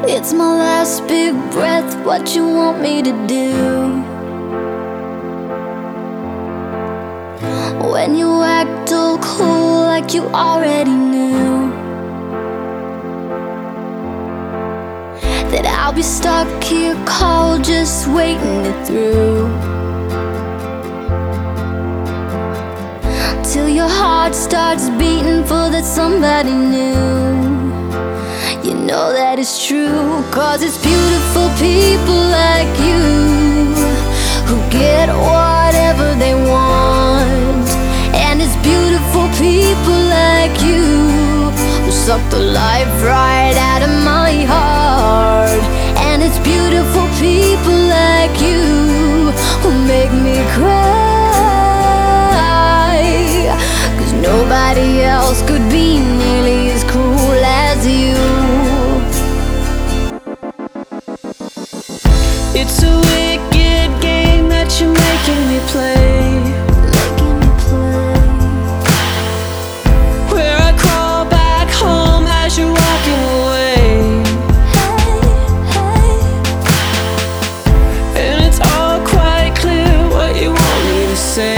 It's my last big breath, what you want me to do? When you act all cool like you already knew that I'll be stuck here cold just waiting it through, till your heart starts beating for that somebody new. You know that it's true, 'cause it's beautiful people like you who get whatever they want. And it's beautiful people like you who suck the life right out of my heart. And it's beautiful people like you who make me cry, 'cause nobody else could be nearly as cruel as you. It's a wicked game that you're making me play, where I crawl back home as you're walking away. And it's all quite clear what you want me to say,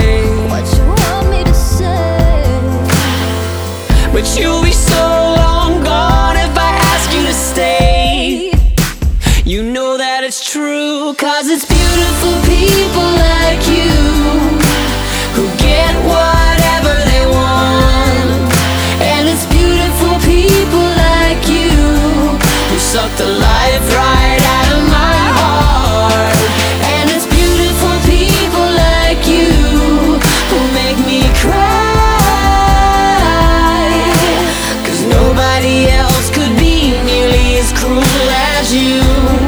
but you'll be so long gone if I ask you to stay. You know that it's true, 'cause it's beautiful people like you who get whatever they want. And it's beautiful people like you who suck the life right out of my heart. And it's beautiful people like you who make me cry, 'cause nobody else could be nearly as cruel as you.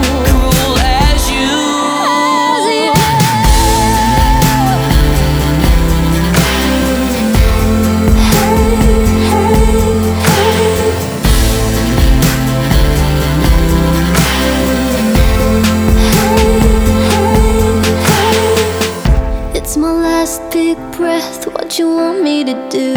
It's my last big breath, what you want me to do?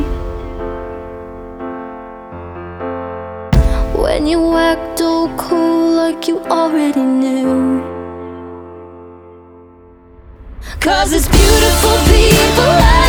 When you act all cool like you already knew, 'Cause it's beautiful people like